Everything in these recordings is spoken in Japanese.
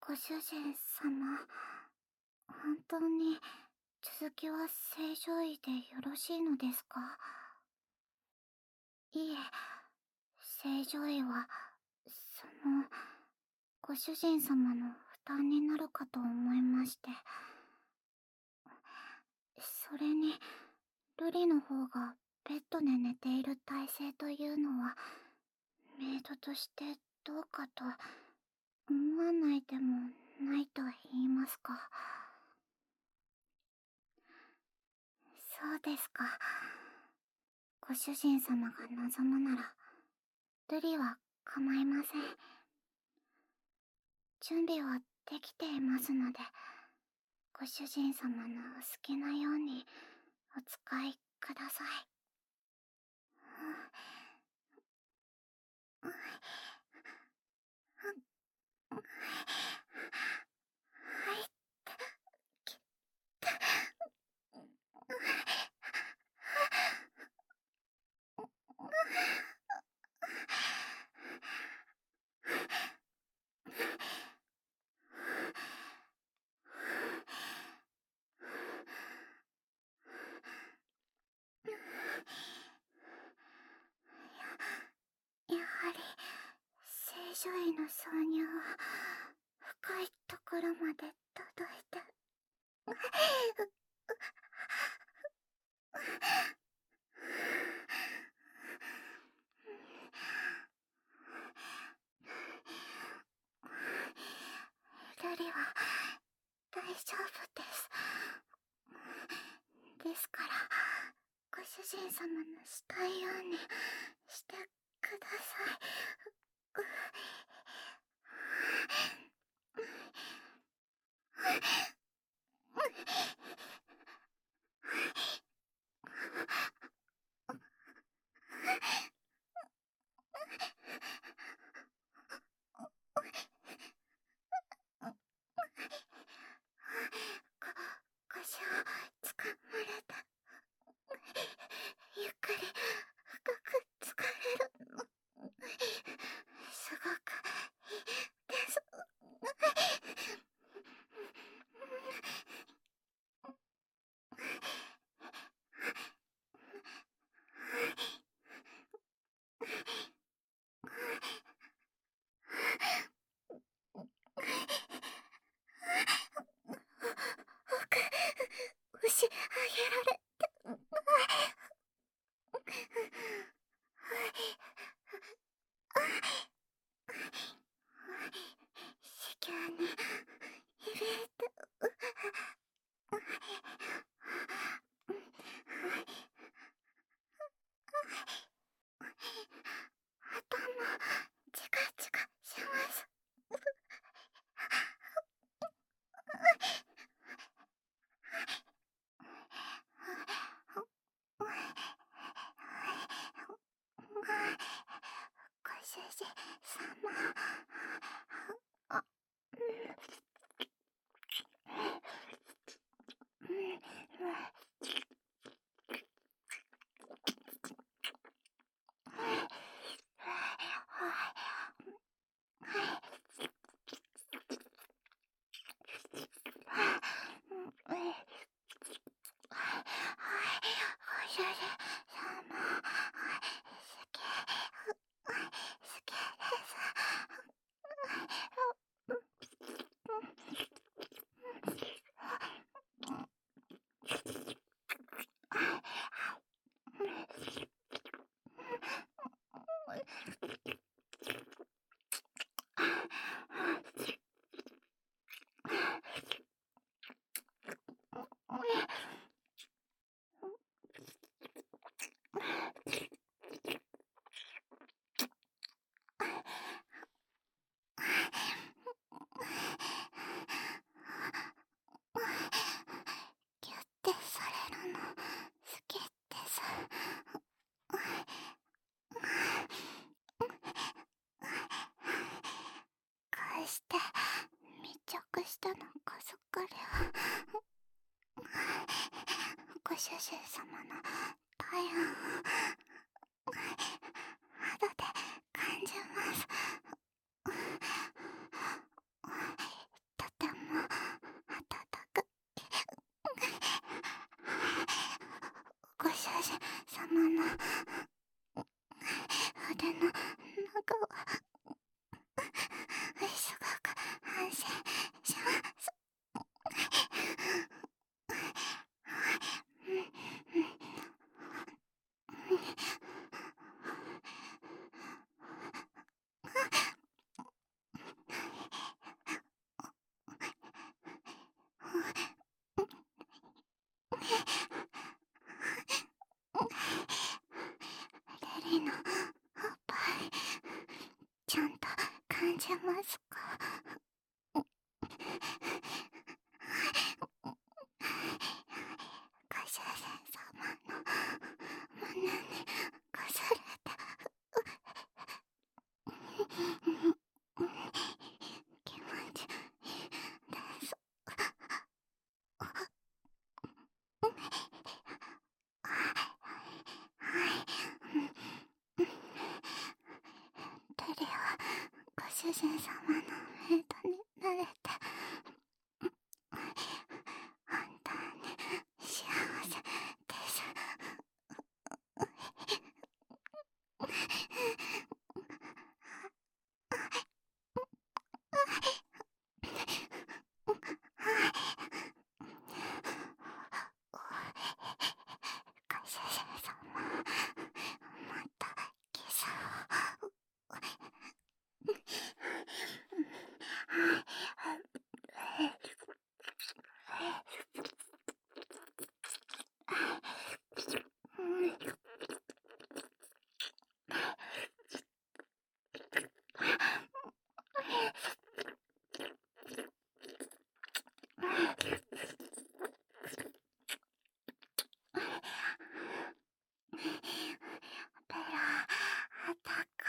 ご主人様、本当に続きは正常位でよろしいのですか？いえ、正常位は、ご主人様の負担になるかと思いまして。それに、瑠璃の方がベッドで寝ている体勢というのは、メイドとしてどうかと思わないでもないと言いますか。そうですか。ご主人様が望むなら、瑠璃は構いません。準備はできていますので、ご主人様のお好きなようにお使いください。はい。やはり正常位の挿入は深いところまで届いて。瑠璃は大丈夫です。ですから、ご主人様のしたいようにしてください。腰をつかまれて、ゆっくり深く疲れるの、すごくいいです。奥、押し上げられて、子宮に入れて、頭、チカチカします。ご主人様、あ、ご主人様、好きです。ギュッてされるの好きです。こうして密着したのこそこれはご主人様の体温を肌で感じます。 様の腕の中をすごく安心します。レリのおっぱいちゃんと感じますか？ご主人様の胸にこすれて気持ちいいです。テリはご主人様のメイドになれて本当に幸せです。ご主人様、またキスを。ベラ、あったか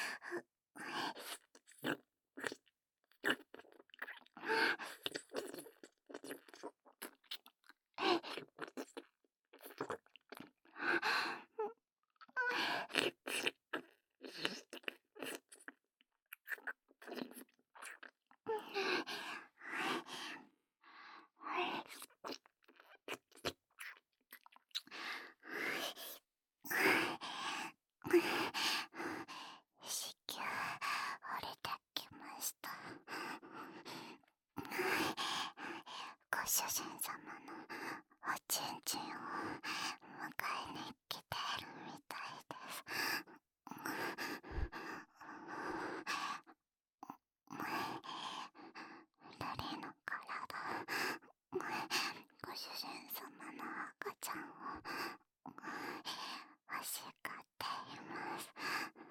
い。子宮降りてきました。ご主人様のおちんちんを迎えに来ているみたいです。ルリの体、ご主人様の赤ちゃんを欲しがっています。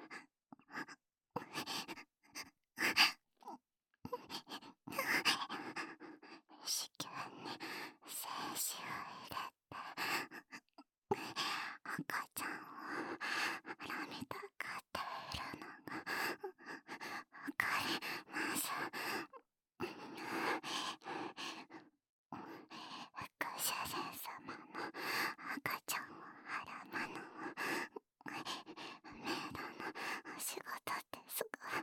子宮に精子を入れて赤ちゃんを絡みたがっているのがわかります。ご主人様の赤ちゃんを絡むのはメイドのお仕事ですが、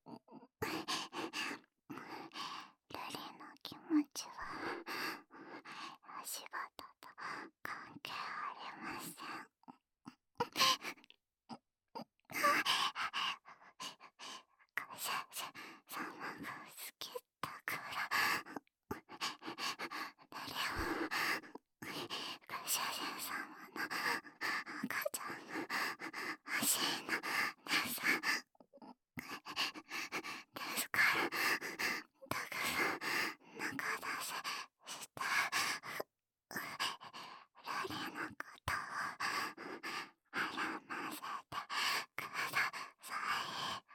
ルリの気持ちはお仕事と関係ありません。ご主人様が好きだからルリはご主人様の赤ちゃんが欲しいのです。ですからたくさん中出ししてルリのことを絡ませてください。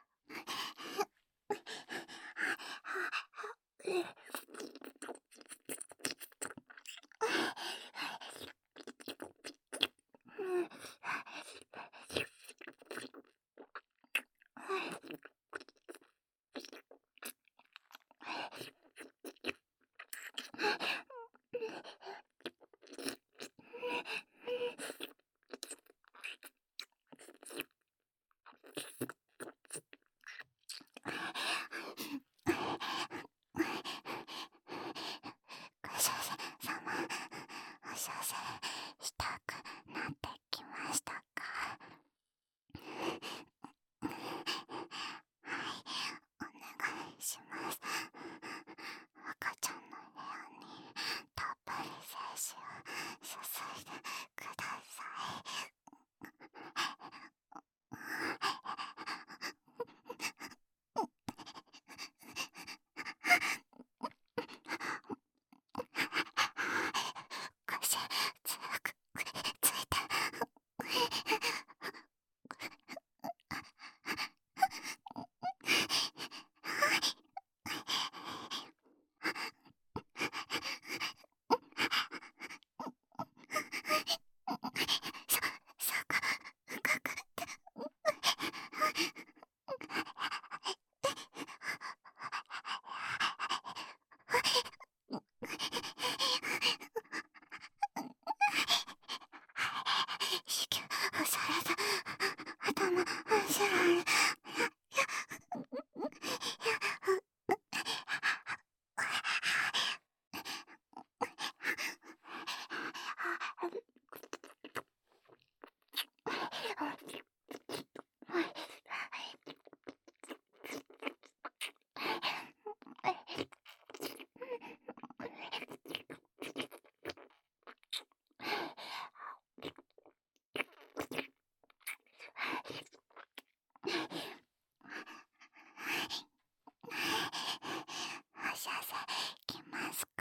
しゃせきますか？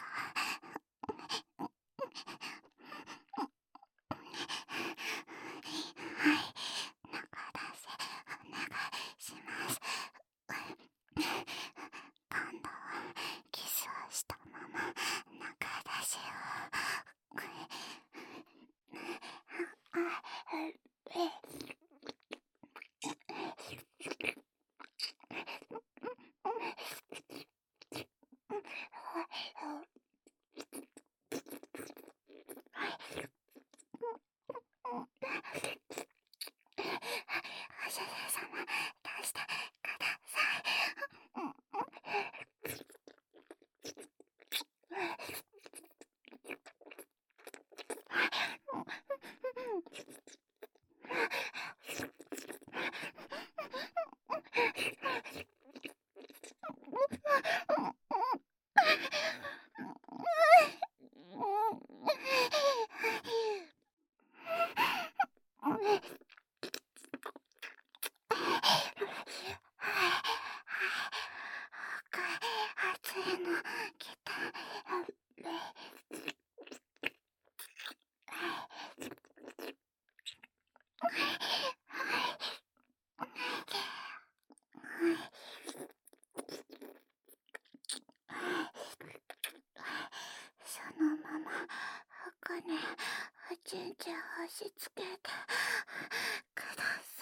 はい、中出せお願いします。今度はキスをしたまま中出しを。おしゃれ様、出してください。熱いの来た。そのまま服におちんちん押し付けてくださ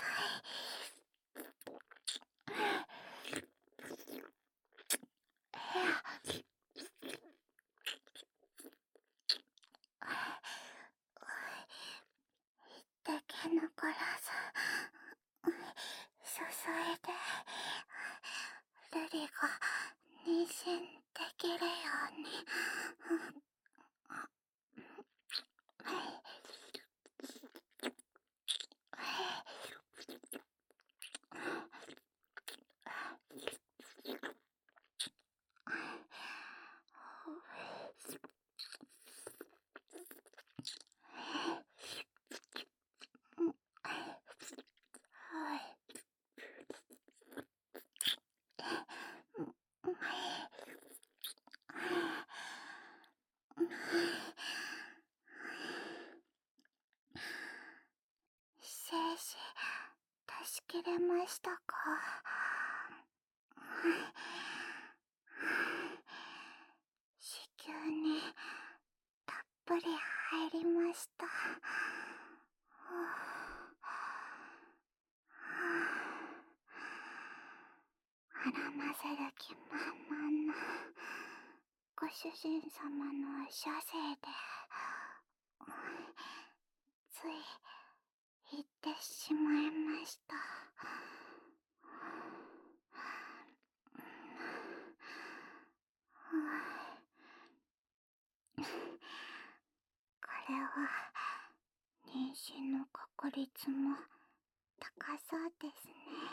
い。できぬからず注いでルリが妊娠できるように。精子出し切れましたか？子宮にたっぷり入りました。あらませる気満々のご主人様の射精でつい言ってしまいました。これは妊娠の確率も高そうですね。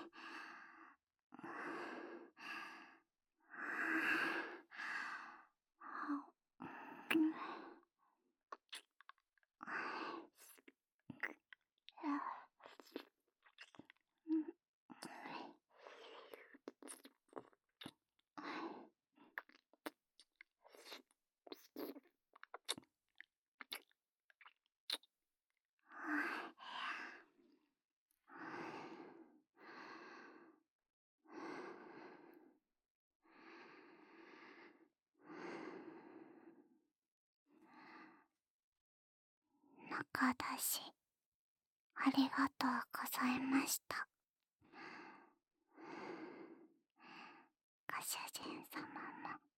中出しありがとうございました。ご主人様も